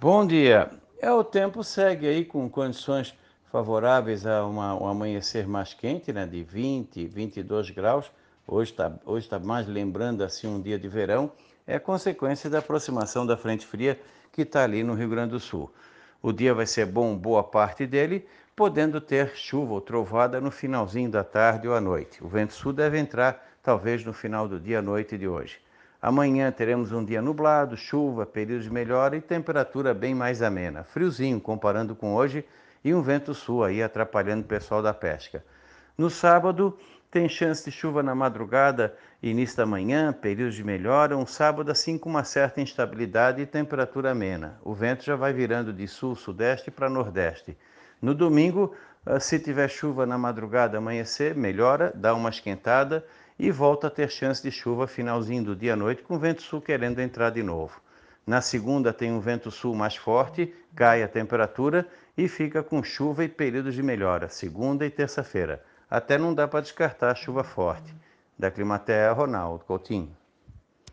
Bom dia. O tempo segue aí com condições favoráveis a um amanhecer mais quente, né, de 20, 22 graus. Hoje tá mais lembrando assim um dia de verão. É consequência da aproximação da frente fria que está ali no Rio Grande do Sul. O dia vai ser bom boa parte dele, podendo ter chuva ou trovada no finalzinho da tarde ou à noite. O vento sul deve entrar talvez no final do dia à noite de hoje. Amanhã teremos um dia nublado, chuva, períodos de melhora e temperatura bem mais amena. Friozinho comparando com hoje e um vento sul aí atrapalhando o pessoal da pesca. No sábado tem chance de chuva na madrugada e início da manhã, períodos de melhora, um sábado assim com uma certa instabilidade e temperatura amena. O vento já vai virando de sul-sudeste para nordeste. No domingo, se tiver chuva na madrugada, amanhecer, melhora, dá uma esquentada e volta a ter chance de chuva finalzinho do dia à noite, com o vento sul querendo entrar de novo. Na segunda tem um vento sul mais forte, cai a temperatura e fica com chuva e períodos de melhora, segunda e terça-feira. Até não dá para descartar a chuva forte. Da Climatea, Ronaldo Coutinho.